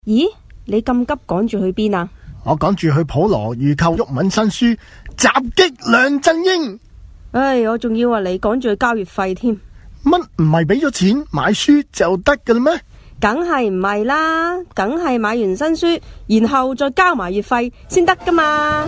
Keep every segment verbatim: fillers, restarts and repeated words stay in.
咦，你咁急趕住去邊啊？ 我趕住去普羅預購毓民新書《襲擊梁振英》。 唉，我仲以為你趕住去交月費添。 乜唔係俾咗錢買書就得㗎啦咩？ 梗係唔係啦，梗係買完新書，然後再交埋月費先得噶嘛。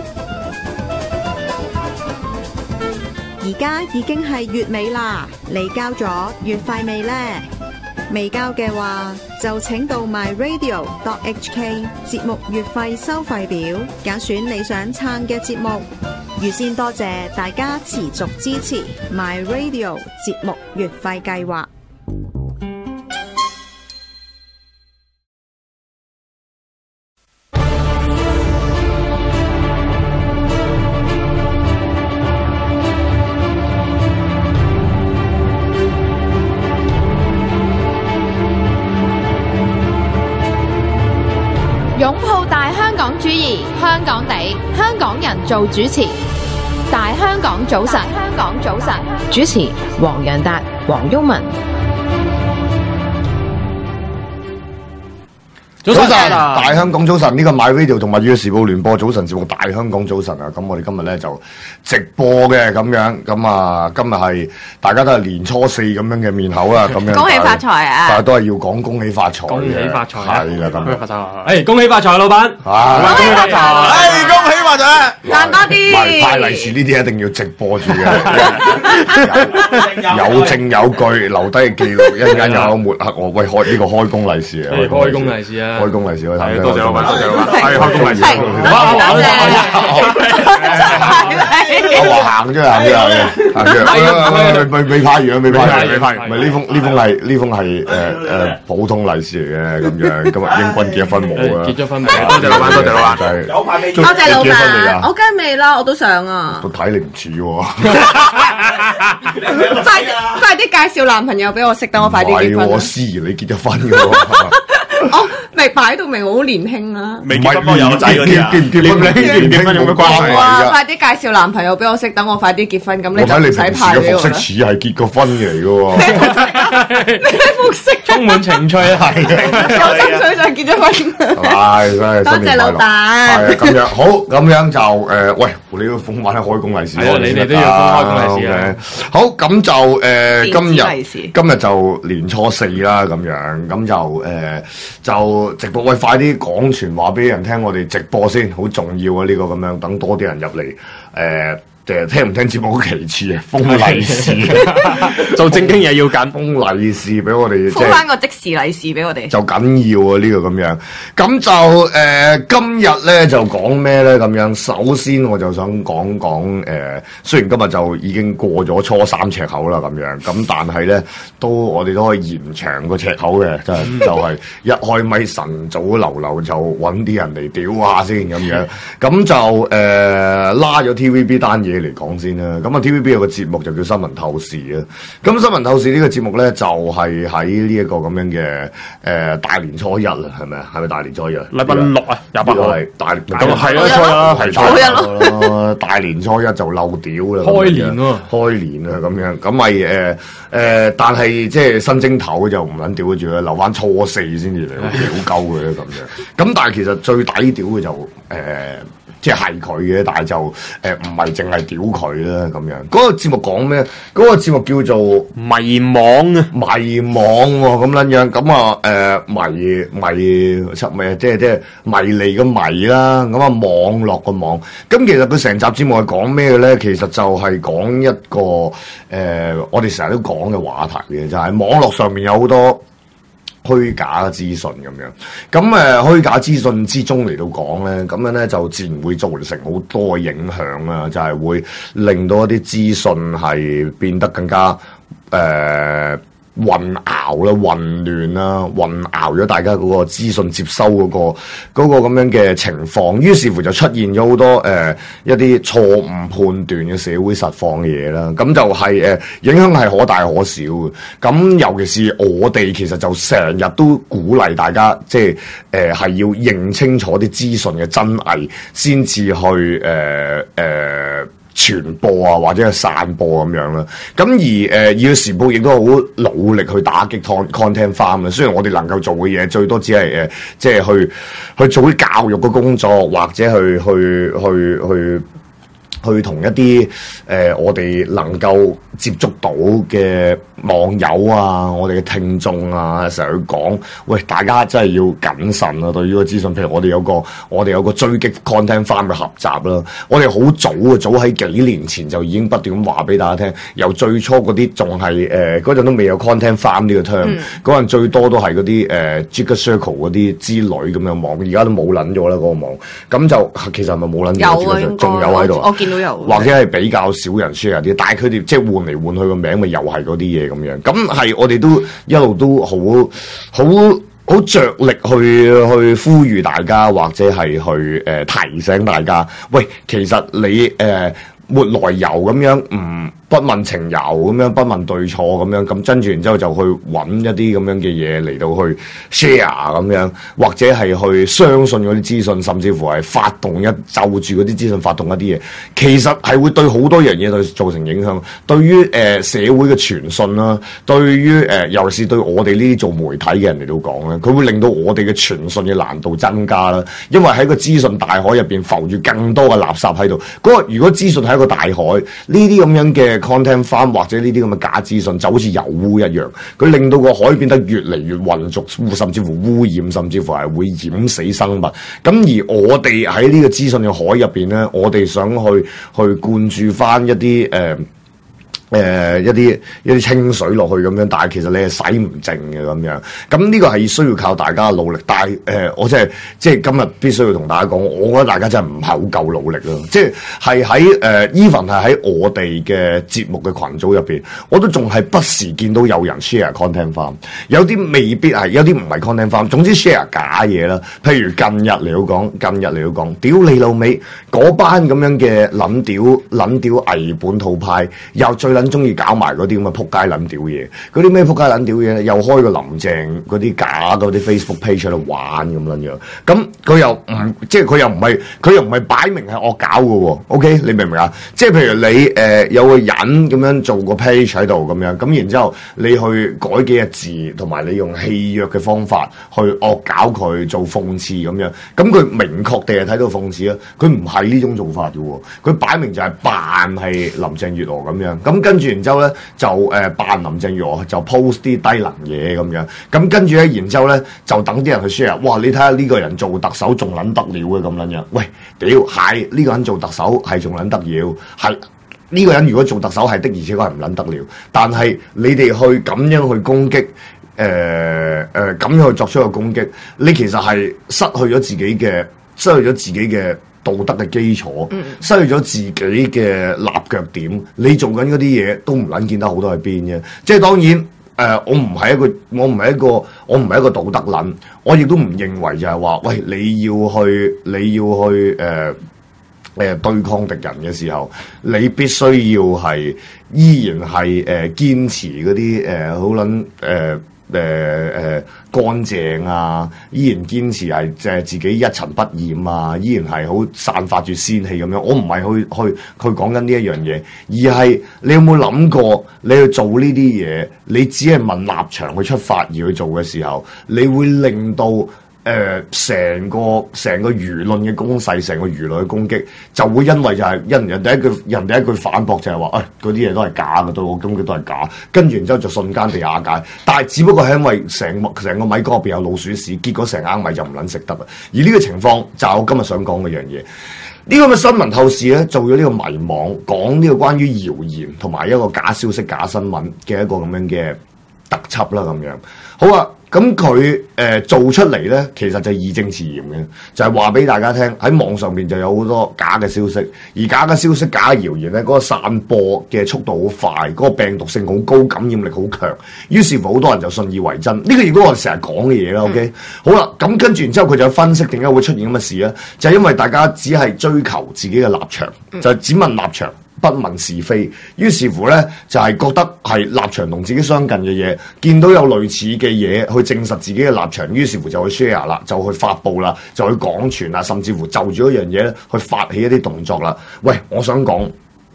而家已經係月尾啦，你交咗月費未呢？未交嘅話，就請到 my radio dot h k 節目月費收費表，揀選你想撐嘅節目。預先多謝大家持續支持 my radio 節目月費計劃。 擁抱大香港主義，香港地，香港人做主持。大香港早晨，香港早晨，主持黃洋達、黃毓民。 早晨，大香港早晨，呢個 My Radio 同埋《粵語時報》聯播早晨節目《大香港早晨》啊，咁我哋今日咧就直播嘅咁樣，咁啊今日係大家都係年初四咁樣嘅面口啦，咁樣恭喜發財啊！ 但係都係要講恭喜發財， 恭喜發財， 係啦咁。 發財，誒恭喜發財，老闆， 恭喜發財， 誒恭喜發財， 賺多啲。 派利是呢啲一定要直播住嘅，有證有據，留低記錄，一陣間有抹黑我，喂開呢個開工利是啊！ 開工利是啊！ 開工利是我睇， 多謝老闆，多謝老闆，係開工利是， 多謝。 我話行啫，行啫，行啫，未未派完啊，未派完，未派完。唔係呢封呢封係呢封係誒誒普通利是嚟嘅咁樣。今日英軍結咗婚冇啊？ 結咗婚，多謝老闆，多謝老闆。 就係有派未？多謝老闆，我梗係未啦，我都想啊。 都睇你唔似喎。 快快啲介紹男朋友俾我識，等我快啲結婚。 唔係我思怡，你結咗婚嘅喎。 我未擺到明，我好年輕啦。 未結婚有仔嗰啲啊？結唔結婚？結唔結婚有咩關係啊？ 快啲介紹男朋友俾我識，等我快啲結婚，咁你就唔使派俾我啦。 我睇你平時嘅服飾似係結過婚嘅嚟嘅喎。 咩服飾？ 充滿情趣啊！係有情趣就結咗婚。 係真係。多謝老闆。 係咁樣，好咁樣就誒，喂，你要封翻開工利是。 係啊，你哋都要封開工利是啊。 好，咁就誒今日今日就年初四啦，咁樣咁就誒就直播，喂，快啲廣傳話俾人聽，我哋直播先，好重要啊！呢個咁樣，等多啲人入嚟誒。誒聽唔聽節目好其次啊，封利是做正經嘢要緊， 封利是俾我哋， 封翻個即時利是俾我哋， 就緊要啊！呢、這個咁樣，咁就誒、呃、今日咧就講咩咧咁樣？首先我就想講講誒、呃，雖然今日就已經過咗初三赤口啦咁樣，咁但係咧都我哋都可以延長個赤口嘅，就係就係一開咪晨早流流就揾啲人嚟屌下先咁樣，咁就誒、呃、拉咗 T V B 單嘢嚟講先啦，咁啊 T V B 有個節目就叫新聞透視啊，咁新聞透視呢個節目咧就係喺呢一個咁樣嘅誒、呃、大年初一啦，係咪啊？係咪大年初一？ 禮拜六啊，廿八號係大年，咁係啦，初一啦，係初一咯，大年初一就漏屌啦， 開年喎， 開年啊咁樣，咁咪誒誒，但係即係新正頭就唔撚屌住啦，留翻初四先至嚟屌鳩嘅咁樣，咁但係其實最抵屌嘅就誒。呃即係佢嘅，但係就誒唔係淨係屌佢啦咁樣。嗰、那個節目講咩？嗰、那個節目叫做迷惘啊， 迷惘喎咁撚樣。咁啊誒迷迷出咩？即係即係迷離嘅迷啦。咁啊網絡嘅網。咁其實佢成集節目係講咩嘅咧？其實就係講一個誒、呃，我哋成日都講嘅話題嘅，就係、是、網絡上面有好多虛假嘅資訊咁樣，咁誒、呃、虛假資訊之中嚟到講咧，咁樣咧就自然會造成好多嘅影響啊，就係、是、會令到一啲資訊係變得更加誒、呃、混淆啦、混亂啦、混淆咗大家嗰個資訊接收嗰、那個嗰、那個咁樣嘅情況，於是乎就出現咗好多誒、呃、一啲錯誤判斷嘅社會實況嘅嘢啦。咁就係、是、誒、呃、影響係可大可小嘅。咁尤其是我哋其實就成日都鼓勵大家，即係誒係要認清楚啲資訊嘅真偽，先至去誒誒。呃呃傳播啊，或者係散播咁樣啦。咁而誒《二月時報》亦都好努力去打擊 content farm 啦。雖然我哋能夠做嘅嘢最多只係誒，即係去去做啲教育嘅工作，或者去去去去去同一啲誒、呃、我哋能夠接觸到嘅網友啊，我哋嘅聽眾啊，成日去講，喂，大家真係要謹慎啊！對於個資訊，譬如我哋有個我哋有個追擊 content farm 嘅合集啦，我哋好早啊，早喺幾年前就已經不斷咁話俾大家聽，由最初嗰啲仲係誒嗰陣都未有 content farm 呢個 term，嗰陣最多都係嗰啲誒 Jigger Circle 嗰啲之類咁樣網，而家都冇撚咗啦嗰個網，咁就其實係咪冇撚咗？ 有啊， 仲有喺度， 我見到有， 或者係比較少人 share 啲，但係佢哋即係換嚟換去個名，咪又係嗰啲嘢咁樣，咁係我哋都一路都好好好着力去去呼籲大家，或者係去誒、呃、提醒大家，喂，其實你誒沒來由咁樣唔。嗯不問情由咁樣，不問對錯咁樣，咁跟住然之後就去揾一啲咁樣嘅嘢嚟到去 share 咁樣，或者係去相信嗰啲資訊，甚至乎係發動一就住嗰啲資訊發動一啲嘢，其實係會對好多樣嘢去造成影響。對於誒、呃、社會嘅傳訊啦，對於誒、呃、尤其是對我哋呢啲做媒體嘅人嚟到講咧，佢會令到我哋嘅傳訊嘅難度增加啦。因為喺個資訊大海入邊浮住更多嘅垃圾喺度。嗰個如果資訊係一個大海，呢啲咁樣嘅 content farm 或者呢啲咁嘅假資訊就好似油污一樣，佢令到個海變得越嚟越渾濁，甚至乎污染，甚至乎係會淹死生物。咁而我哋喺呢個資訊嘅海入邊咧，我哋想去去灌注翻一啲誒。呃誒、呃、一啲一啲清水落去咁樣，但係其實你係洗唔淨嘅咁樣。咁呢個係需要靠大家嘅努力。但係誒、呃，我真係即係今日必須要同大家講，我覺得大家真係唔係好夠努力咯。即係係喺誒 even 係喺我哋嘅節目嘅群組入邊，我都仲係不時見到有人 share content farm，有啲未必係，有啲唔係 content farm。總之 share 假嘢啦。譬如近日嚟到講，近日嚟到講，屌你老味嗰班咁樣嘅撚屌撚屌偽本土派，又最撚中意搞埋嗰啲咁嘅撲街撚屌嘢，嗰啲咩撲街撚屌嘢咧？又開個林鄭嗰啲假嗰啲 Facebook page 喺度玩咁樣樣，咁佢又唔即係佢又唔係佢又唔係擺明係惡搞嘅喎。OK，你明唔明啊？即係譬如你誒、呃、有個人咁樣做個 page 喺度咁樣，咁然之後你去改幾個字，同埋你用戲謔嘅方法去惡搞佢做諷刺咁樣，咁佢明確地係睇到諷刺啊！佢唔係呢種做法嘅喎，佢擺明就係扮係林鄭月娥咁樣，咁跟住然之後咧就誒扮、呃、林鄭月娥就 post 啲低能嘢咁樣，咁跟住咧然之後咧就等啲人去 share， 哇！你睇下呢個人做特首仲撚得了嘅咁撚樣，喂屌係呢個人做特首係仲撚得了，係呢個人如果做特首係的而且確係唔撚得了，但係你哋去咁樣去攻擊。誒誒咁樣去作出一個攻擊，你其實係失去咗自己嘅，失去咗自己嘅道德嘅基礎，嗯、失去咗自己嘅立腳點。你做緊嗰啲嘢都唔撚見得好多喺邊嘅。即係當然誒、呃，我唔係一個，我唔係一個，我唔係一個道德撚，我亦都唔認為就係話，喂，你要去，你要去誒。呃誒、呃、對抗敵人嘅時候，你必須要係依然係誒、呃、堅持嗰啲誒好撚誒誒誒乾淨啊，依然堅持係即係自己一塵不染啊，依然係好散發住仙氣咁樣。我唔係去去去講緊呢一樣嘢，而係你有冇諗過你去做呢啲嘢，你只係問立場去出發而去做嘅時候，你會令到誒成、呃、個成個輿論嘅攻勢，成個輿論嘅攻擊，就會因為就係因人哋一句人哋一句反駁就係話，誒嗰啲嘢都係假嘅，對我根本都係假，跟住然之後就瞬間被瓦解。但係只不過係因為成成個米缸入邊有老鼠屎，結果成罌米就唔撚食得啦。而呢個情況就係我今日想講嘅樣嘢。呢個嘅新聞透視咧，做咗呢個迷網，講呢個關於謠言同埋一個假消息、假新聞嘅一個咁樣嘅特輯啦，咁樣好啊。咁佢誒做出嚟咧，其實就義正辭嚴嘅，就係話俾大家聽，喺網上面就有好多假嘅消息，而假嘅消息、假嘅謠言咧，嗰、那個散播嘅速度好快，嗰、那個病毒性好高，感染力好強，於是乎好多人就信以為真。呢、這個亦都我哋成日講嘅嘢啦。OK，、嗯、好啦，咁跟住然之後佢就分析點解會出現咁嘅事咧，就係、是、因為大家只係追求自己嘅立場，就係只問立場，不問是非，於是乎咧就係、是、覺得係立場同自己相近嘅嘢，見到有類似嘅嘢去證實自己嘅立場，於是乎就去 share 啦，就去發布啦，就去廣傳啦，甚至乎就住一樣嘢咧去發起一啲動作啦。喂，我想講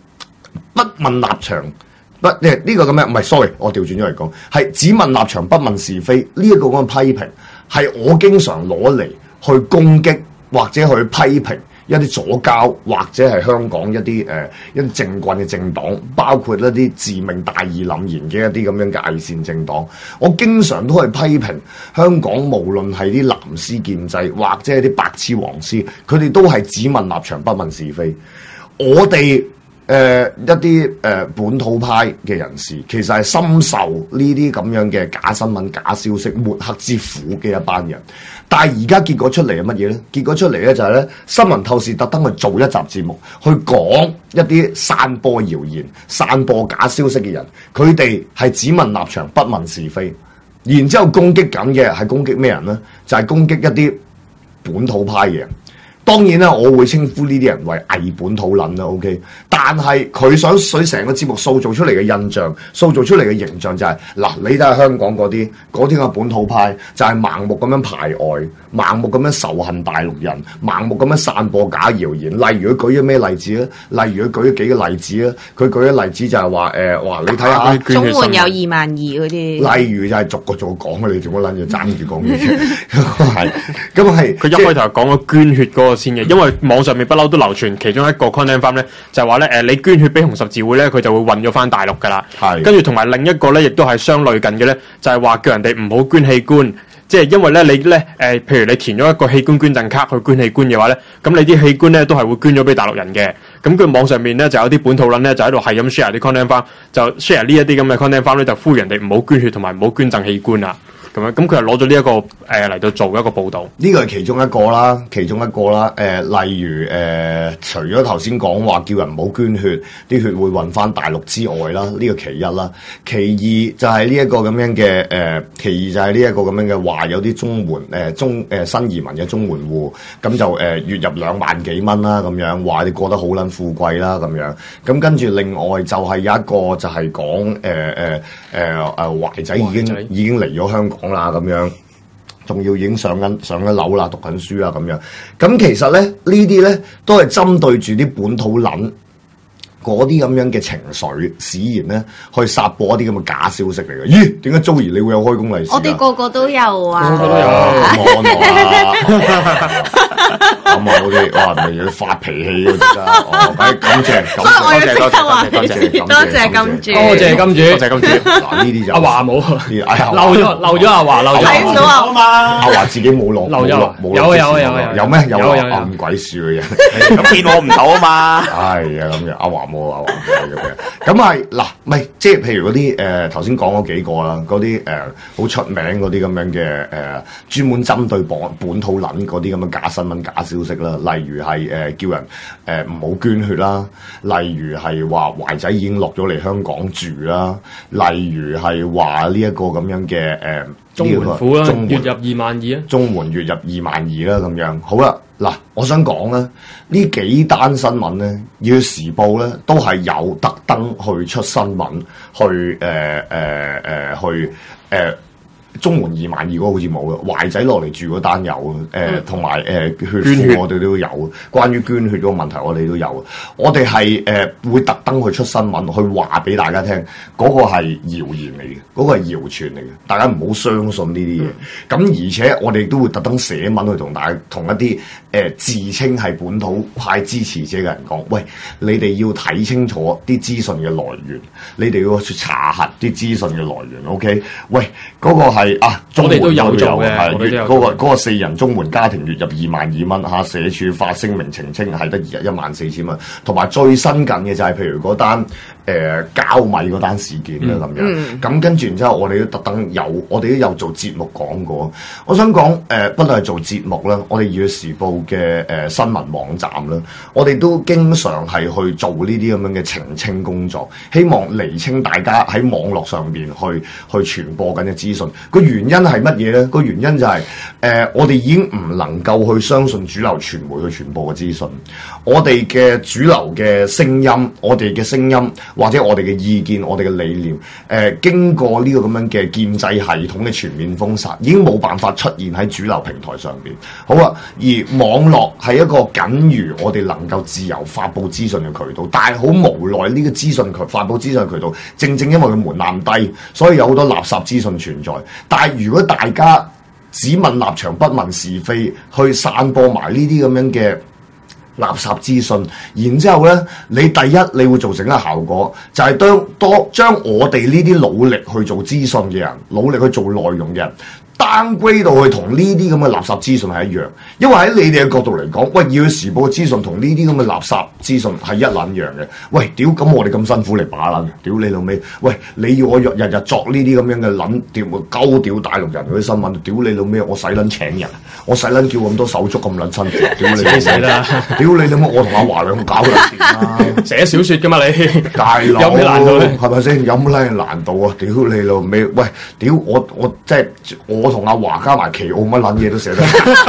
不問立場。不，呢、這、呢個咁樣唔係 sorry，我調轉咗嚟講，係只問立場不問是非呢一、這個咁嘅批評，係我經常攞嚟去攻擊或者去批評一啲左膠或者係香港一啲誒、呃、一啲政棍嘅政黨，包括一啲自命大義凜然嘅一啲咁樣嘅偽善政黨，我經常都係批評香港無論係啲藍絲建制或者係啲白痴黃絲，佢哋都係只問立場不問是非。我哋誒、呃、一啲誒、呃、本土派嘅人士，其實係深受呢啲咁樣嘅假新聞、假消息、抹黑之苦嘅一班人。但係而家結果出嚟係乜嘢咧？結果出嚟咧就係咧，新聞透視特登去做一集節目，去講一啲散播謠言、散播假消息嘅人，佢哋係只問立場不問是非，然之後攻擊緊嘅係攻擊咩人咧？就係、是、攻擊一啲本土派嘅人。當然啦，我會稱呼呢啲人為偽本土撚啦 ，OK。但係佢想水成個節目塑造出嚟嘅印象，塑造出嚟嘅形象就係、是、嗱，你睇下香港嗰啲嗰啲嘅本土派，就係盲目咁樣排外，盲目咁樣仇恨大陸人，盲目咁樣散播假謠言。例如佢舉咗咩例子咧？例如佢舉咗幾個例子咧？佢舉咗例子就係話誒，話、呃、你睇下綜援有二萬二嗰啲。例如就係逐個逐個講，你做乜撚住爭住講嘢？係咁係佢一開頭講咗捐血嗰個先嘅，因為網上面不嬲都流傳其中一個 content 翻咧，就係話咧誒，你捐血俾紅十字會咧，佢就會運咗翻大陸噶啦。係跟住同埋另一個咧，亦都係相類近嘅咧，就係、是、話叫人哋唔好捐器官，即係因為咧你咧誒、呃，譬如你填咗一個器官捐贈卡去捐器官嘅話咧，咁你啲器官咧都係會捐咗俾大陸人嘅。咁佢網上面咧就有啲本土撚咧就喺度係咁 share 啲 content 翻，就 share 呢一啲咁嘅 content 翻咧，就呼籲人哋唔好捐血同埋唔好捐贈器官啊。咁樣，咁佢係攞咗呢一個誒嚟、呃、到做一個報導，呢個係其中一個啦，其中一個啦。誒、呃，例如誒、呃，除咗頭先講話叫人唔好捐血，啲血會運翻大陸之外啦，呢、這個其一啦。其二就係呢一個咁樣嘅誒、呃，其二就係呢一個咁樣嘅話，有啲綜援誒、呃、中誒、呃、新移民嘅綜援戶，咁就誒、呃、月入兩萬幾蚊啦，咁樣話你過得好撚富貴啦，咁樣。咁跟住另外就係有一個就係講誒誒誒誒懷仔已經已經嚟咗香港。講啦咁樣，仲要已經上緊上緊樓啦，讀緊書啦咁樣。咁其實咧，呢啲咧都係針對住啲本土撚嗰啲咁樣嘅情緒使然咧，去撒播一啲咁嘅假消息嚟嘅。咦？點解 Joey 你會有開工利是？ 我哋個個都有啊， 個個都有啊。咁啊，嗰啲哇，咪要發脾氣嗰啲啦。哦，感謝，感謝， 我要即刻話多謝， 多謝金主， 多謝金主，多謝金主。 嗱呢啲就阿華冇， 哎呀， 漏咗漏咗阿華，漏咗睇唔到啊嘛。 阿華自己冇落， 漏咗， 冇有有有有咩？有有有咁鬼樹嘅人， 咁見我唔到啊嘛。 係啊，咁樣阿華冇，阿華冇咁樣。咁係嗱，唔係即係譬如嗰啲誒頭先講嗰幾個啦，嗰啲誒好出名嗰啲咁樣嘅誒專門針對本本土撚嗰啲咁嘅假新聞、假消息啦，例如係誒、呃、叫人誒唔好捐血啦，例如係話懷仔已經落咗嚟香港住啦，例如係話呢一個咁樣嘅誒綜援戶啦， 綜援月入二萬二啊， 綜援月入二萬二啦咁樣。好啦，嗱，我想講咧，呢幾單新聞咧，《要時報》咧都係有特登去出新聞，去誒誒誒去誒。呃綜援二萬二嗰個好似冇嘅，懷仔落嚟住嗰單有誒，同埋誒血庫我哋都有，關於捐血嗰個問題我哋都有。我哋係誒會特登去出新聞去話俾大家聽，嗰、那個係謠言嚟嘅，嗰、那個係謠傳嚟嘅，大家唔好相信呢啲嘢。咁、嗯、而且我哋都會特登寫文去同大家同一啲誒、呃、自稱係本土派支持者嘅人講，喂，你哋要睇清楚啲資訊嘅來源，你哋要去查核啲資訊嘅來源。OK， 喂，嗰、那個係。啊！我哋都有做嘅，係嗰個嗰個四人綜援家庭月入二萬二蚊嚇，社署發聲明澄清係得二日一萬四千蚊，同埋最新近嘅就係譬如嗰單誒膠米嗰單事件啦咁樣，咁、嗯、跟住然之後我哋都特登有，我哋都有做節目講過。我想講誒、呃，不論係做節目啦，我哋《要時報》嘅誒新聞網站啦，我哋都經常係去做呢啲咁樣嘅澄清工作，希望釐清大家喺網絡上邊去去傳播緊嘅資訊。個原因係乜嘢咧？個原因就係、是、誒、呃，我哋已經唔能夠去相信主流傳媒去傳播嘅資訊。我哋嘅主流嘅聲音，我哋嘅聲音或者我哋嘅意見、我哋嘅理念，誒、呃、經過呢個咁樣嘅建制系統嘅全面封殺，已經冇辦法出現喺主流平台上邊。好啊，而網絡係一個僅餘我哋能夠自由發佈資訊嘅渠道，但係好無奈呢個資訊渠發佈資訊渠道，正正因為佢門檻低，所以有好多垃圾資訊存在。但係如果大家只問立場不問是非，去散播埋呢啲咁樣嘅垃圾資訊，然之後呢，你第一你會造成一個效果，就係當多將我哋呢啲努力去做資訊嘅人，努力去做內容嘅人downgrade到去同呢啲咁嘅垃圾資訊係一樣，因為喺你哋嘅角度嚟講，喂，要時報嘅資訊同呢啲咁嘅垃圾資訊係一撚樣嘅。喂，屌，咁我哋咁辛苦嚟把撚，屌你老味！喂，你要我日日日作呢啲咁樣嘅撚屌鳩屌大陸人嗰啲新聞，屌你老味！我使撚請人，我使撚叫咁多手足咁撚辛苦，屌你死啦！屌你老母！我同阿華兩搞撚掂啦， 寫小説噶嘛你， 大佬有咩難度咧？ 係咪先？有乜難度啊？屌你老味！喂，屌我我即係我。我同阿華加埋奇奧乜撚嘢都寫得，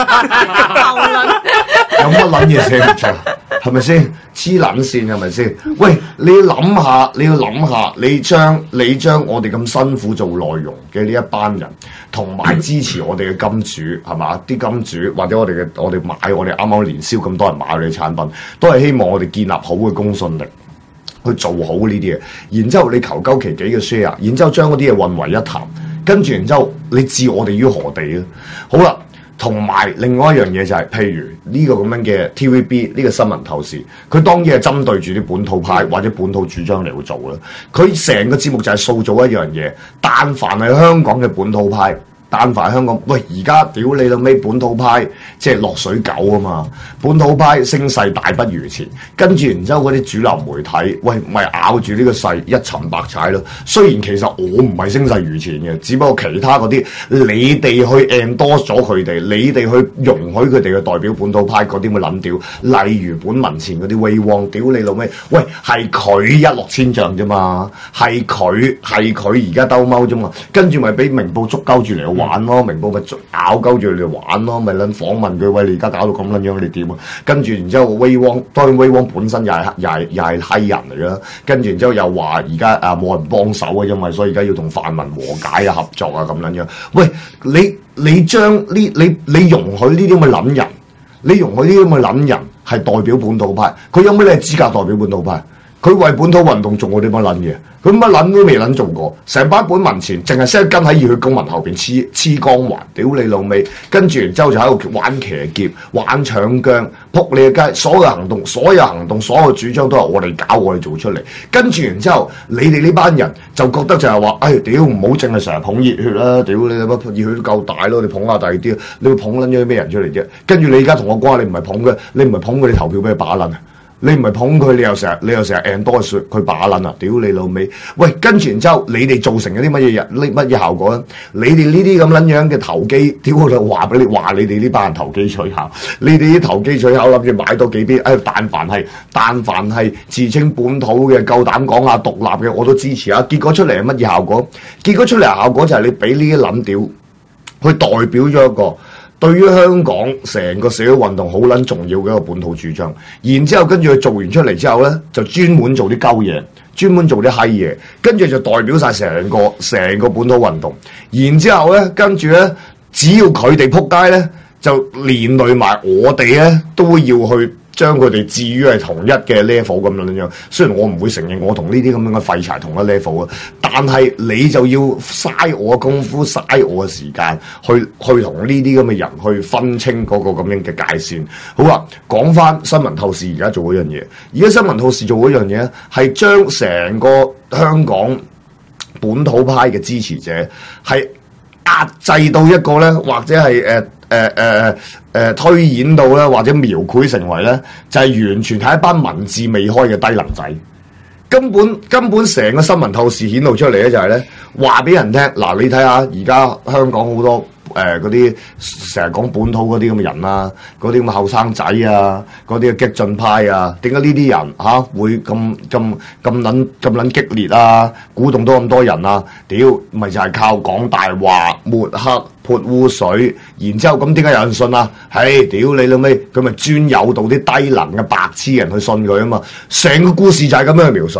有乜撚嘢寫唔出？係咪先？黐撚線係咪先？喂，你要諗下，你要諗下，你將你將我哋咁辛苦做內容嘅呢一班人，同埋支持我哋嘅金主係嘛？啲金主或者我哋嘅我哋買我哋啱啱年銷咁多人買我哋嘅產品，都係希望我哋建立好嘅公信力。去做好呢啲嘢，然之後你求鳩其幾嘅 share， 然之後將嗰啲嘢混為一談，跟住然之後你置我哋於何地咧？好啦，同埋另外一樣嘢就係、是，譬如呢個咁樣嘅 T V B 呢個新聞透視，佢當然係針對住啲本土派或者本土主張嚟去做啦。佢成個節目就係塑造一樣嘢，但凡係香港嘅本土派。但凡香港，喂，而家屌你老味本土派，即係落水狗啊嘛！本土派聲勢大不如前，跟住然之後嗰啲主流媒體，喂，咪咬住呢個勢一沉百踩咯。雖然其實我唔係聲勢如前嘅，只不過其他嗰啲你哋去 endorse 咗佢哋，你哋去容許佢哋嘅代表本土派嗰啲咁嘅撚屌，例如本民前嗰啲威汪，屌你老味，喂，係佢一落千丈啫嘛，係佢係佢而家兜踎啫嘛，跟住咪俾明報捉鳩住嚟玩咯，明報咪咬鳩住你哋玩咯，咪撚訪問佢，喂，你而家搞到咁撚樣，你點啊？跟住然之後威汪，當然威汪本身又係又係又係閪人嚟啦，跟住然之後又話而家啊冇人幫手啊，因為所以而家要同泛民和解啊合作啊咁撚樣。喂，你你將呢你你容許呢啲咁嘅撚人，你容許呢啲咁嘅撚人係代表本土派，佢有咩咧資格代表本土派？佢為本土運動做過啲乜撚嘢？佢乜撚都未撚做過，成班本民前淨係識得跟喺熱血公民後邊黐黐光環，屌你老味！跟住然之後就喺度玩騎劫、玩搶姜、撲你嘅街，所有行動、所有行動、所有主張都係我哋搞、我哋做出嚟。跟住然之後，你哋呢班人就覺得就係話，哎，屌唔好淨係成日捧熱血啦！屌你乜熱血都夠大咯，你捧下第二啲，你會捧撚咗啲咩人出嚟啫？跟住你而家同我講話，你唔係捧嘅，你唔係捧佢，你投票俾佢把撚啊！你唔係捧佢，你又成日你又成日 endorse 佢把撚啊！屌你老味！喂，跟住然之後，你哋造成咗啲乜嘢人？呢乜嘢效果咧？你哋呢啲咁撚樣嘅投機，屌我就話俾你話，你哋呢班人投機取巧，你哋啲投機取巧諗住買多幾邊？誒，但凡係但凡係自稱本土嘅，夠膽講下獨立嘅，我都支持啊！結果出嚟係乜嘢效果？結果出嚟效果就係你俾呢啲撚屌，去代表咗一個對於香港成個社會運動好撚重要嘅一個本土主張，然之後跟住佢做完出嚟之後咧，就專門做啲鳩嘢，專門做啲閪嘢，跟住就代表晒成個成個本土運動，然之後咧，跟住咧，只要佢哋撲街咧，就連累埋我哋咧，都要去將佢哋置於係同一嘅 level 咁樣樣。雖然我唔會承認我同呢啲咁樣嘅廢柴同一 level 啊，但係你就要嘥我嘅功夫，嘥我嘅時間去去同呢啲咁嘅人去分清嗰個咁樣嘅界線。好啊，講翻新聞透視而家做嗰樣嘢，而家新聞透視做嗰樣嘢咧，係將成個香港本土派嘅支持者係壓制到一個咧，或者係誒誒誒誒推演到咧，或者描繪成為咧，就係、是、完全係一班文字未開嘅低能仔。根本根本成個新聞透視顯露出嚟咧，就係咧話俾人聽嗱，你睇下而家香港好多誒嗰啲成日講本土嗰啲咁嘅人啊，嗰啲咁嘅後生仔啊，嗰啲嘅激進派啊，點解呢啲人嚇、啊、會咁咁咁撚咁撚激烈啊？鼓動到咁多人啊？屌，咪就係靠講大話、抹黑、潑污水，然之後咁點解有人信啊？係屌你老味，佢咪專誘導啲低能嘅白痴人去信佢啊嘛！成個故事就係咁樣去描述。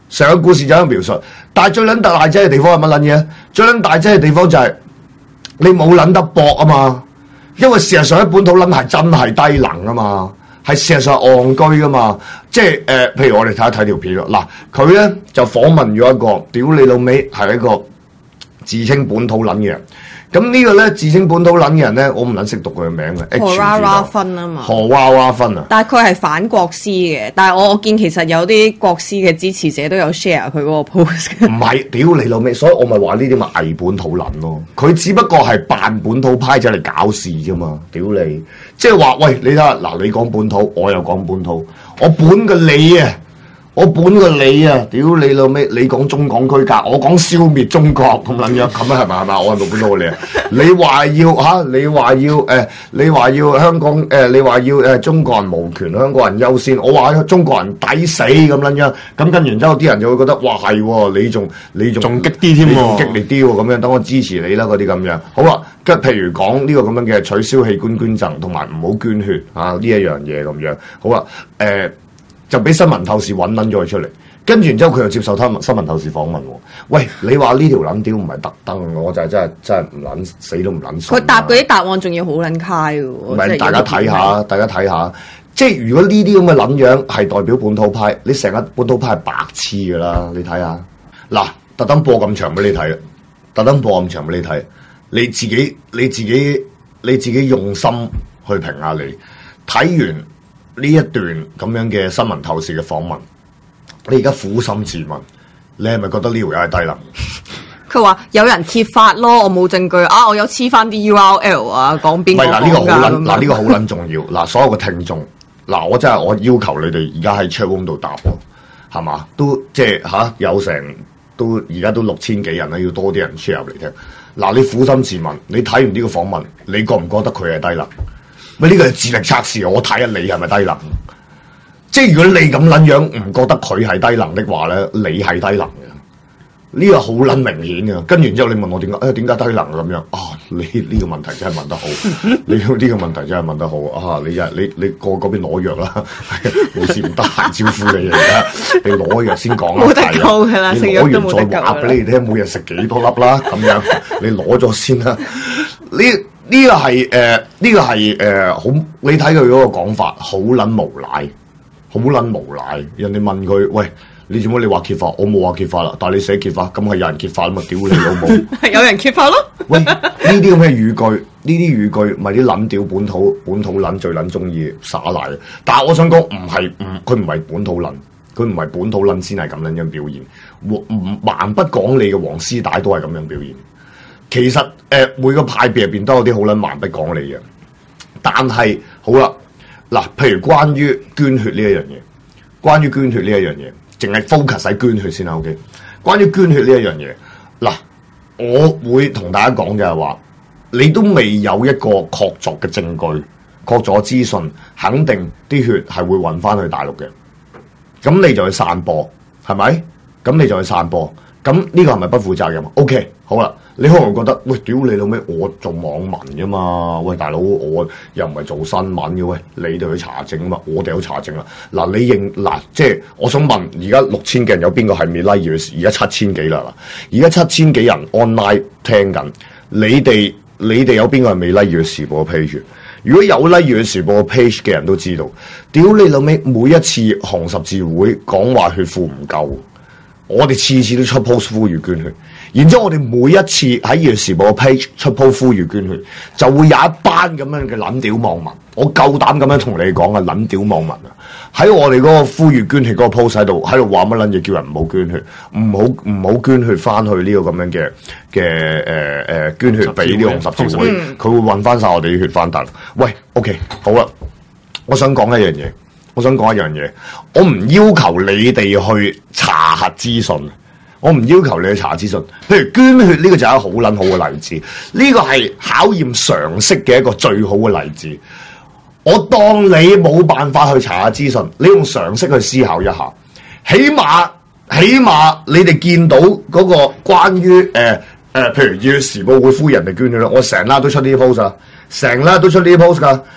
成個故事就喺度描述。但係最撚大劑嘅地方係乜撚嘢？最撚大劑嘅地方就係、是、你冇撚得搏啊嘛，因為事實上喺本土撚係真係低能啊嘛，係事實上戇居噶嘛。即係誒、呃，譬如我哋睇一睇條片咯。嗱，佢咧就訪問咗一個屌你老味係一個自稱本土撚嘅人。咁呢個咧自稱本土撚嘅人咧，我唔撚識讀佢嘅名嘅。 何娃娃芬啊嘛， 何娃娃芬啊！ 但係佢係反國師嘅，但係我我見其實有啲國師嘅支持者都有 share 佢嗰個 post。 唔係，屌你老味，所以我咪話呢啲咪偽本土撚咯。佢只不過係扮本土派仔嚟搞事啫嘛。屌你，即係話喂，你睇下嗱，你講本土，我又講本土，我本個你啊！我本個你啊，屌你老味！你講中港區隔，我講消滅中國咁撚樣，咁啊係咪係咪？我係咪本土你啊？你話要嚇？你話要誒、呃？你話要香港誒、呃？你話要誒、呃？中國人無權，香港人優先。我話中國人抵死咁撚樣。咁跟完之後，啲人就會覺得哇係喎，你仲你仲仲激啲添喎， 激烈啲喎咁樣。等我支持你啦，嗰啲咁樣。好啦，跟譬如講呢個咁樣嘅取消器官捐贈同埋唔好捐血啊呢一樣嘢咁樣。好啦，誒、呃。就俾新聞透視揾撚咗佢出嚟，跟住然之後佢又接受新新聞透視訪問喎。喂，你話呢條撚屌唔係特登，我就係真係真係唔撚死都唔撚信。 佢答嗰啲答案仲要好撚開喎。 唔係，大家睇下，大家睇下，即係如果呢啲咁嘅撚樣係代表本土派，你成個本土派係白痴㗎啦！你睇下，嗱，特登播咁長俾你睇，特登播咁長俾你睇，你自己你自己你自己用心去評下你，睇完呢一段咁樣嘅新聞透視嘅訪問，你而家苦心自問，你係咪覺得呢條友係低能？ 佢話有人揭發咯，我冇證據啊，我有黐翻啲 U R L 啊，講邊個講㗎？ 唔係嗱，呢個好撚嗱，呢個好撚重要嗱，所有嘅聽眾嗱，我真係我要求你哋而家喺 chat room 度答我，係嘛？都即係嚇有成都而家都六千幾人啦，要多啲人 share 入嚟聽。嗱，你苦心自問，你睇完呢個訪問，你覺唔覺得佢係低能？咪呢個係智力測試，我睇下你係咪低能？即係如果你咁撚樣唔覺得佢係低能的話咧，你係低能嘅。呢個好撚明顯嘅。跟住之後你問我點解？誒點解低能咁樣？啊，你呢個問題真係問得好，你呢個問題真係問得好啊！你啊，你你過嗰邊攞藥啦，護士唔得閒招呼你而家，你攞藥先講啦。 冇得救㗎啦， 你攞完再話俾你聽，每日食幾多粒啦？咁樣你攞咗先啦。呢呢、這個係誒，呢、呃這個係誒，好、呃、你睇佢嗰個講法，好撚無賴，好撚無賴。人哋問佢，喂，你做乜你話揭發？我冇話揭發啦，但係你寫揭發，咁係有人揭發啊嘛？屌你老母！ 係有人揭發咯。 喂，呢啲咁嘅語句，呢啲語句，咪啲撚屌本土本土撚最撚中意耍賴。但係我想講，唔係唔，佢唔係本土撚，佢唔係本土撚先係咁樣樣表現。唔蠻不講理嘅黃絲帶都係咁樣表現。其實誒、呃、每個派別入邊都有啲好撚蠻不講理嘅，但係好啦，嗱，譬如關於捐血呢一樣嘢，關於捐血呢一樣嘢，淨係 focus 喺捐血先啦。OK，關於捐血呢一樣嘢，嗱，我會同大家講嘅係話，你都未有一個確鑿嘅證據、確鑿資訊，肯定啲血係會運翻去大陸嘅，咁你就去散播，係咪？咁你就去散播，咁呢個係咪不負責任？OK，好啦。你可能覺得，喂，屌你老味，我做網民㗎嘛？喂，大佬，我又唔係做新聞嘅，喂，你哋去查證啊嘛，我哋去查證啦。嗱，你認嗱，即係我想問，而家六千幾人有邊個係未 like 嘅？而家七千幾啦，而家七千幾人 online 聽緊，你哋你哋有邊個係未 like 嘅時報嘅 page？如果有 like 嘅時報嘅 page 嘅人都知道，屌你老味，每一次紅十字會講話血庫唔夠，我哋次次都出 post 呼籲捐血。然之後，我哋每一次喺《月時報》page 出 post 呼籲捐血，就會有一班咁樣嘅撚屌網民。我夠膽咁樣同你講啊，撚屌網民啊！喺我哋嗰個呼籲捐血嗰個 post 喺度，喺度話乜撚嘢，叫人唔好捐血，唔好唔好捐血翻去呢個咁樣嘅嘅誒誒捐血俾呢個紅十字會，佢、嗯、會運翻晒我哋啲血翻大陸。喂 ，OK， 好啦，我想講一樣嘢，我想講一樣嘢，我唔要求你哋去查核資訊。我唔要求你去查資訊，譬如捐血呢個就係一個好撚好嘅例子，呢個係考驗常識嘅一個最好嘅例子。我當你冇辦法去查下資訊，你用常識去思考一下，起碼起碼你哋見到嗰個關於誒誒，譬如《月時報》會呼籲人哋捐血啦，我成日都出呢啲 post 啊，成日都出呢啲 post 噶。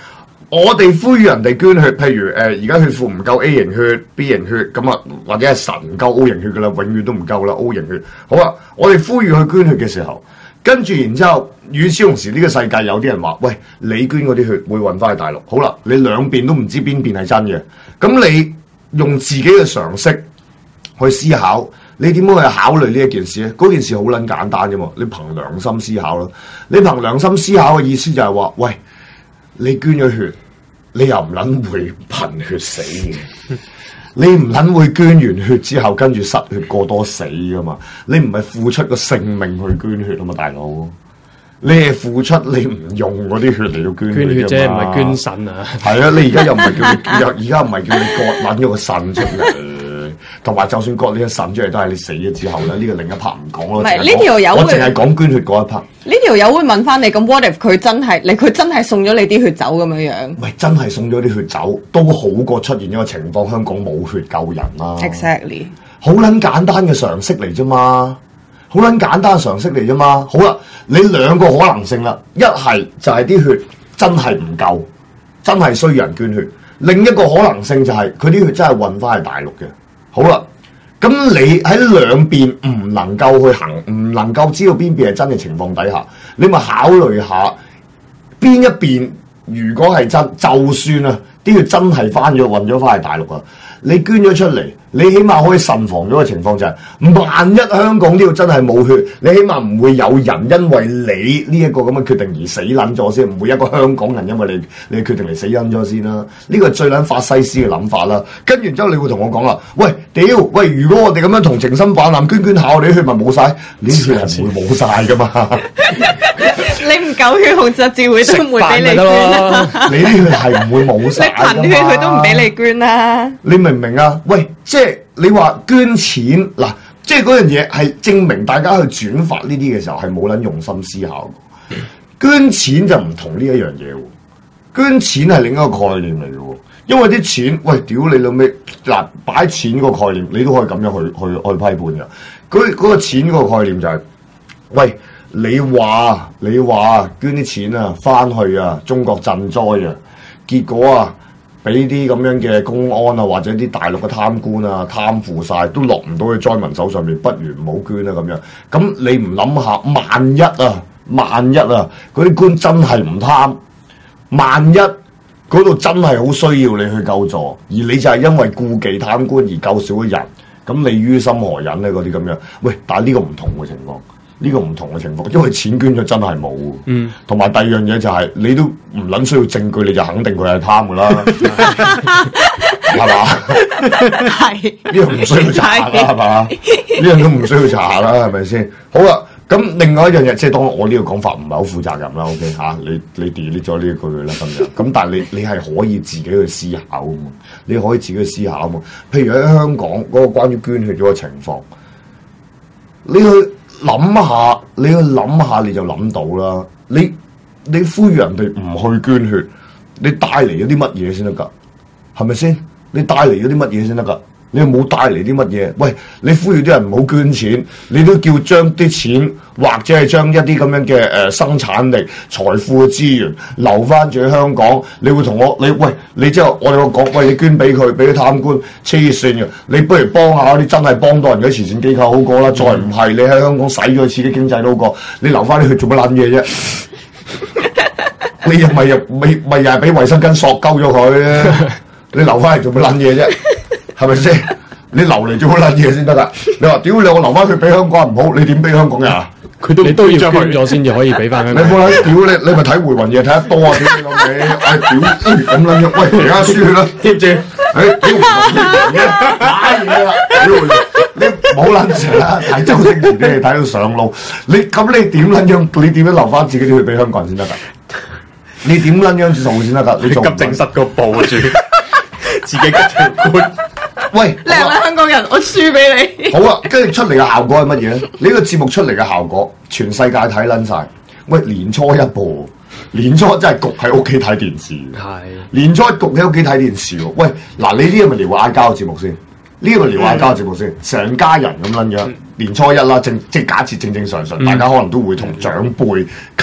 我哋呼籲人哋捐血，譬如誒而家血庫唔夠 A 型血、B 型血，咁啊或者係神唔夠 O 型血噶啦，永遠都唔夠啦 O 型血。好啊，我哋呼籲去捐血嘅時候，跟住然之後，與此同時呢個世界有啲人話：喂，你捐嗰啲血會運翻去大陸。好啦，你兩邊都唔知邊邊係真嘅，咁你用自己嘅常識去思考，你點樣去考慮呢一件事咧？嗰件事好撚簡單啫嘛，你憑良心思考咯。你憑良心思考嘅意思就係話：喂，你捐咗血，你又唔撚會貧血死嘅，你唔撚會捐完血之後跟住失血過多死噶嘛？你唔係付出個性命去捐血啊嘛，大佬，你係付出你唔用嗰啲血嚟到捐捐血啫，唔係捐腎腎啊！ 係啊，你而家又唔係叫你，而家唔係叫你割撚咗個腎出嚟，同埋就算割呢個腎出嚟，都係你死咗之後咧。呢、這個另一 part 唔講咯。 唔係呢條友， 我淨係講捐血嗰一 part。 呢條友會問翻你，咁 what if 佢真係你佢真係送咗你啲血走咁樣樣？ 喂，真係送咗啲血走，都好過出現一個情況，香港冇血救人啦。 Exactly， 好撚簡單嘅常識嚟啫嘛，好撚簡單嘅常識嚟啫嘛。好啦，你兩個可能性啦，一係就係啲血真係唔夠，真係需要人捐血；另一個可能性就係佢啲血真係運翻去大陸嘅。好啦。咁你喺兩邊唔能夠去行，唔能夠知道邊邊係真嘅情況底下，你咪考慮下邊一邊如果係真，就算啊啲血真係翻咗運咗翻去大陸啊，你捐咗出嚟，你起碼可以慎防咗嘅情況就係、是，萬一香港呢度真係冇血，你起碼唔會有人因為你呢一個咁嘅決定而死撚咗先，唔會一個香港人因為你你嘅決定嚟死撚咗先啦。呢個係最撚法西斯嘅諗法啦。跟住之後你會同我講啦，喂屌，喂如果我哋咁樣同情心泛濫捐捐下，我哋啲血咪冇晒？呢啲血係唔會冇晒噶嘛。 你唔夠血，紅十字會都唔會俾你捐啦。 你啲血係唔會冇晒。 你貧血佢都唔俾你捐啦。你明唔明啊？喂，即係你話捐錢嗱，即係嗰樣嘢係證明大家去轉發呢啲嘅時候係冇撚用心思考。捐錢就唔同呢一樣嘢喎，捐錢係另一個概念嚟嘅喎。因為啲錢，喂屌你老味嗱，擺錢個概念你都可以咁樣去去去批判嘅。嗰嗰個錢個概念就係，喂。你話你話捐啲錢啊，翻去啊中國賑災啊，結果啊俾啲咁樣嘅公安啊或者啲大陸嘅貪官啊貪腐晒，都落唔到去災民手上面，不如唔好捐啦咁樣。咁你唔諗下，萬一啊萬一啊嗰啲官真係唔貪，萬一嗰度真係好需要你去救助，而你就係因為顧忌貪官而救少咗人，咁你於心何忍咧？嗰啲咁樣，喂，但係呢個唔同嘅情況。呢個唔同嘅情況，因為錢捐咗真係冇，嗯，同埋第二樣嘢就係、是、你都唔撚需要證據，你就肯定佢係貪㗎啦，係嘛？係呢樣唔需要查啦，係嘛？呢樣都唔需要查啦，係咪先？好啦，咁另外一樣嘢，即係當我呢個講法唔係好負責任啦 ，OK 嚇、啊？你你 delete 咗呢一句啦，咁樣，咁但係你你係可以自己去思考㗎嘛？你可以自己去思考啊嘛？譬如喺香港嗰、那個關於捐血嗰個情況，你去。諗下，你去諗下你就諗到啦。你你呼籲人哋唔去捐血，你帶嚟咗啲乜嘢先得㗎？係咪先？你帶嚟咗啲乜嘢先得㗎？你又冇帶嚟啲乜嘢？喂，你呼籲啲人唔好捐錢，你都叫將啲錢或者係將一啲咁樣嘅誒、呃、生產力、財富嘅資源留翻住喺香港。你會同我你喂你之後我哋講喂，你捐俾佢，俾啲貪官黐線嘅，你不如幫下啲真係幫到人嘅慈善機構好過啦。嗯、再唔係你喺香港使咗刺激經濟都好過，你留翻啲去做乜撚嘢啫？你又咪又咪咪又係俾衛生巾索鳩咗佢？你留翻嚟做乜撚嘢啫？係咪先？你留嚟做乜撚嘢先得㗎？你話屌你我留翻佢俾香港人唔好，你點俾香港人啊？ 佢都你都要捐咗先至可以俾翻香港人。 你冇睇屌你，你咪睇回魂夜睇得多啊！屌你老味，唉屌咁撚樣，喂而家輸血啦，貼住，誒屌嘅買嘢啦，屌你冇撚成啦，睇周星馳啲你睇到上路，你咁你點撚樣？你點樣留翻自己啲血俾香港人先得㗎？你點撚樣做先得㗎？你急症室個報住。自己嘅條官， 喂，靚啦香港人，我輸俾你。 好啊，跟住出嚟嘅效果係乜嘢咧？呢個節目出嚟嘅效果，全世界睇撚晒。喂，年初一播，年初真係焗喺屋企睇電視。係年初一焗喺屋企睇電視喎。喂，嗱，你呢個咪聊嗌交嘅節目先？呢個咪聊嗌交嘅節目先？成家人咁撚樣，年初一啦，正即係假設正正常常，大家可能都會同長輩溝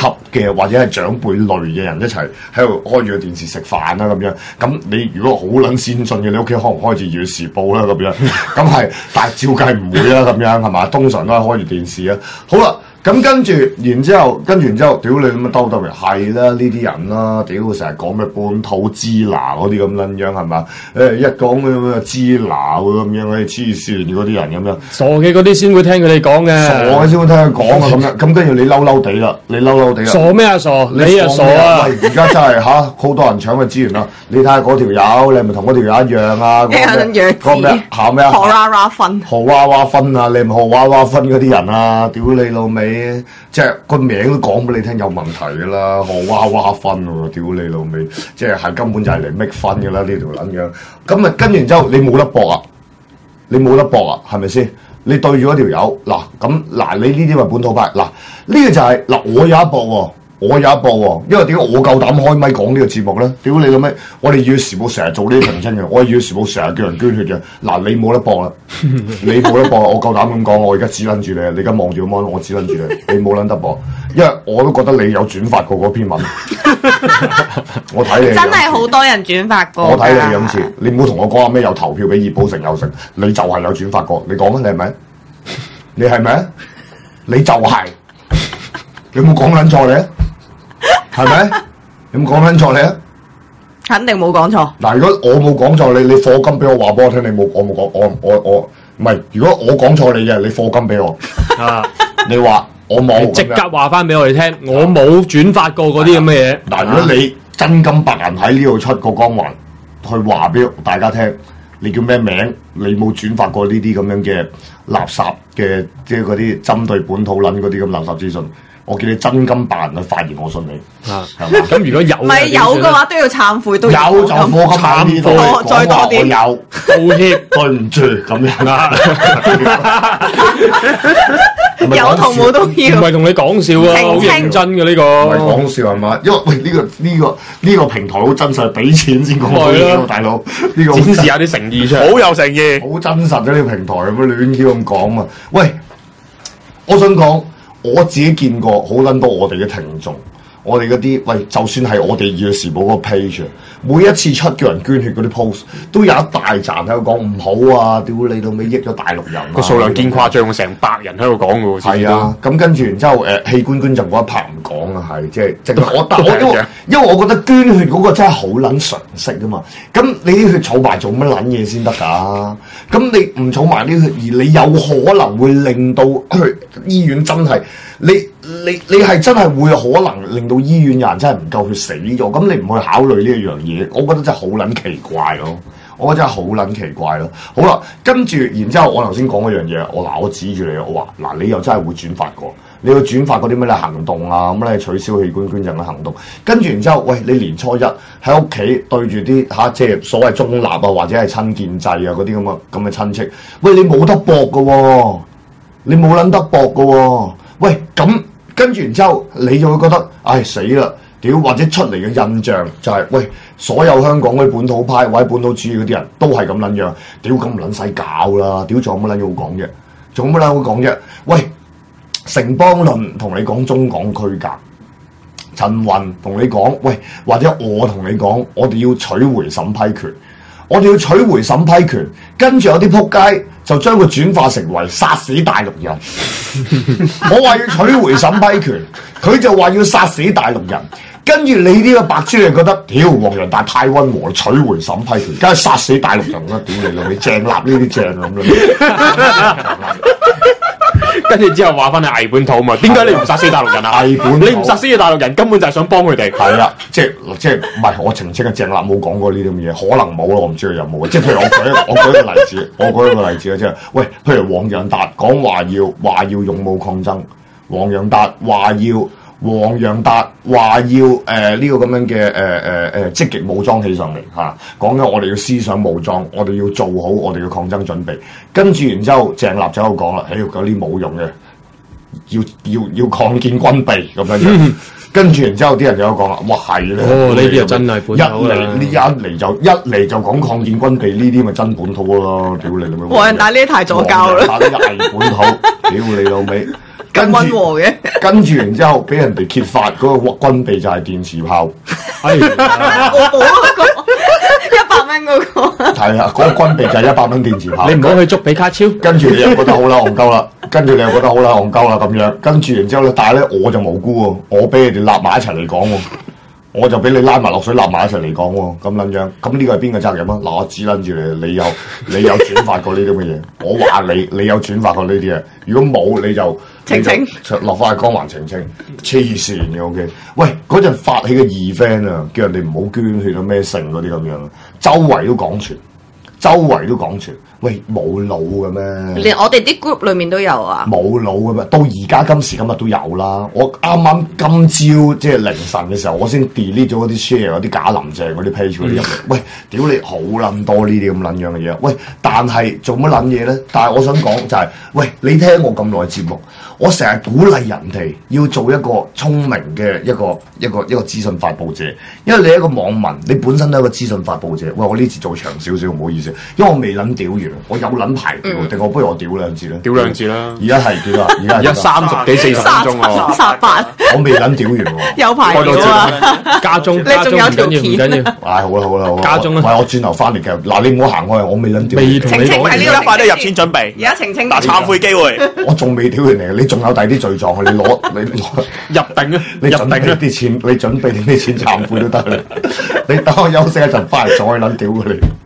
級嘅或者係長輩類嘅人一齊喺度開住個電視食飯啦咁樣。咁你如果好撚先進嘅，你屋企可能開住《粵語時報》啦咁樣，咁係，但係照計唔會啦咁樣係嘛？通常都係開住電視啊。好啦。咁跟住，然之後，跟住然之後，屌你咁樣兜兜嚟，係啦，呢啲人啦，屌成日講咩本土支那嗰啲咁撚樣係嘛？誒一講咩咩支那咁樣，嗰啲黐線嗰啲人咁樣， 傻嘅嗰啲先會聽佢哋講嘅， 傻嘅先會聽佢講啊咁樣。咁跟住你嬲嬲地啦，你嬲嬲地啦， 傻咩啊傻？你啊傻啊！ 喂，而家真係吓，好多人搶嘅資源啦。你睇下嗰條友，你係咪同嗰條友一樣啊？ 一樣講咩？考咩啊？ 何娃娃分， 何娃娃分啊！你係咪何娃娃分嗰啲人啊？屌你老味！即係個名都講俾你聽有問題㗎啦，何娃娃分喎，屌你老味！即係係根本就係嚟搣分㗎啦，呢條撚樣。咁啊跟完之後你冇得搏啊，你冇得搏啊，係咪先？你對住嗰條友嗱咁嗱，你呢啲咪本土派嗱？呢、呢個就係、是、嗱，我有一搏喎。我有一步喎，因為點解我夠膽開咪講呢個節目咧？屌你老味！我哋《粵語時報》成日做呢啲澄清嘅，我哋《粵語時報》成日叫人捐血嘅。嗱，你冇得搏啦，你冇得搏，我夠膽咁講，我而家指撚住你，你而家望住個 mon，我指撚住你，你冇撚得搏，因為我都覺得你有轉發過嗰篇文，我睇你真係好多人轉發過。 我睇你樣似，你唔好同我講話咩有投票俾葉寶成有成，你就係有轉發過，你講啊，你係咪？你係咪？你就係、是，你有冇講撚錯你啊？係咪？有冇講緊錯你啊？ 肯定冇講錯。嗱， 如果我冇講錯你，你課金俾我話俾我聽，你冇我冇講，我我我唔係。如果我講錯你嘅，你課金俾我。啊，你話我冇， 即刻話翻俾我哋聽，我冇轉發過嗰啲咁嘅嘢。 嗱，如果你真金白銀喺呢度出個光環，去話俾大家聽，你叫咩名？你冇轉發過呢啲咁樣嘅垃圾嘅，即係嗰啲針對本土撚嗰啲咁垃圾資訊。我叫你真金白銀去發言，我信你。啊，係嘛？ 咁如果有， 唔係有嘅話都要懺悔，都要有就課金懺悔， 再多啲。 我有道歉，對唔住咁樣啊。 有同冇都要。 唔係同你講笑啊，好認真嘅呢個。 唔係講笑係嘛？因為喂呢個呢個呢個平台好真實，俾錢先講到呢個大佬。呢個展示下啲誠意出嚟，好有誠意， 好真實嘅呢個平台咁樣亂叫咁講啊！喂，我想講。我自己見過好撚多我哋嘅聽眾，我哋嗰啲喂，就算係我哋《粵語時報》嗰個 page，每一次出叫人捐血嗰啲 post，都有一大站喺度講唔好啊！屌你老味益咗大陸人、啊， 個數量見誇張，成百人喺度講嘅喎。 係啊，咁跟住然之後誒、呃、器官捐贈嗰一 part 唔講啊，係即係即係我，但我因為因為我覺得捐血嗰個真係好撚常識啊嘛。咁你啲血儲埋做乜撚嘢先得㗎？咁你唔儲埋啲血，而你有可能會令到去醫院真係。你你你係真係會可能令到醫院有人真係唔夠血死咗，咁你唔去考慮呢一樣嘢，我覺得真係好撚奇怪咯，我覺得真係好撚奇怪咯。好啦，跟住然之後我頭先講嗰樣嘢，我嗱我指住你，我話嗱你又真係會轉發過，你要轉發嗰啲咩咧行動啊，咁咧取消器官捐贈嘅行動，跟住然之後，喂你年初一喺屋企對住啲嚇即係所謂中立啊或者係親建制啊嗰啲咁嘅咁嘅親戚，喂你冇得搏㗎喎，你冇撚得搏㗎喎。喂，咁跟住然之後，你就會覺得，唉死啦！屌，或者出嚟嘅印象就係、是，喂，所有香港嗰啲本土派或者本土主義嗰啲人都係咁撚樣，屌咁唔撚使搞啦！屌仲有乜撚嘢好講啫？仲有乜撚好講啫？喂，城邦論同你講中港區隔，陳雲同你講，喂，或者我同你講，我哋要取回審批權。我哋要取回審批權，跟住有啲仆街就將佢轉化成為殺死大陸人。我話要取回審批權，佢就話要殺死大陸人。跟住你呢個白豬就覺得，屌黃洋達太溫和，取回審批權，梗係殺死大陸人啦！屌你老味，鄭立呢啲正咁樣。 跟住之後話翻係偽本土嘛？點解你唔殺死大陸人啊？ 偽本土， 你唔殺死嘅大陸人，根本就係想幫佢哋。 係啦，即係即係唔係我澄清嘅，鄭立冇講過呢啲咁嘅嘢，可能冇咯，我唔知佢有冇。即係譬如我舉我舉一個例子，我舉一個例子啊，即係喂，譬如黃洋達講話要話要勇武抗爭，黃洋達話要。黃洋達話要誒呢、呃這個咁樣嘅誒誒誒積極武裝起上嚟嚇，講、啊、緊我哋要思想武裝，我哋要做好我哋嘅抗爭準備。跟住然之後，鄭立就喺度講啦，誒嗰啲冇用嘅，要要要擴建軍備咁樣樣。嗯、跟住然之後，啲人就喺度講啦，哇係咧， 哦呢啲就真係本土啦。 一嚟呢一嚟就一嚟就講擴建軍備，呢啲咪真本土咯，屌你老味！ 黃洋達呢啲太左膠啦， 黃洋達呢啲偽本土，屌你老味！ 咁溫和嘅。 跟住然之後俾人哋揭發嗰個軍備就係電磁炮。 我冇嗰個一百蚊嗰個。 係啊，嗰、嗰個軍備就係一百蚊電磁炮。 你唔好去捉比卡超， 跟住你又覺得好啦，戇鳩啦，跟住你又覺得好啦，戇鳩啦咁樣，跟住然之後咧，但係咧我就無辜喎，我俾你哋揦埋一齊嚟講喎，我就俾你拉埋落水，揦埋一齊嚟講喎，咁撚樣，咁呢個係邊個責任啊？嗱，我指撚住你，你有你有轉發過呢啲咁嘅嘢，我話你，你有轉發過呢啲嘢，如果冇你就澄清， 落翻去光環澄清，黐線嘅 OK。喂，嗰陣發起嘅 event 啊，叫人哋唔好捐血啊咩剩嗰啲咁樣，周圍都講傳。周圍都講傳，喂冇腦嘅咩？ 連我哋啲 group 裏面都有啊！ 冇腦嘅咩？到而家今時今日都有啦。我啱啱今朝即係凌晨嘅時候，我先 delete 咗嗰啲 share 嗰啲假林鄭嗰啲 page 嗰啲入嚟。喂，屌你好撚多呢啲咁撚樣嘅嘢。喂，但係做乜撚嘢咧？但係我想講就係、是，喂，你聽我咁耐節目，我成日鼓勵人哋要做一個聰明嘅一個一個一個資訊發佈者，因為你係一個網民，你本身都係一個資訊發佈者。喂，我呢次做長少少，唔好意思。因為我未撚屌完，我有撚排屌，定、嗯、我不如我屌兩次咧？ 屌兩次啦！ 而家係幾多？而家而家三十幾四十分鐘喎， 三十八。 我未撚屌完喎， 有排屌啊！ 家中你仲有條片？ 唔緊要。 唉，好啦好啦好啦， 家中啊！ 喂，我轉頭翻嚟嘅，嗱你唔好行開，我未撚屌。 未同你講， 而家快啲入先準備。 而家澄清。 嗱，懺悔機會。 我仲未屌完嚟，你仲有第啲罪狀，你攞你攞入定啊！ 你準備啲錢，你準備啲錢懺悔都得啦。你等我休息一陣，翻嚟再撚屌佢你。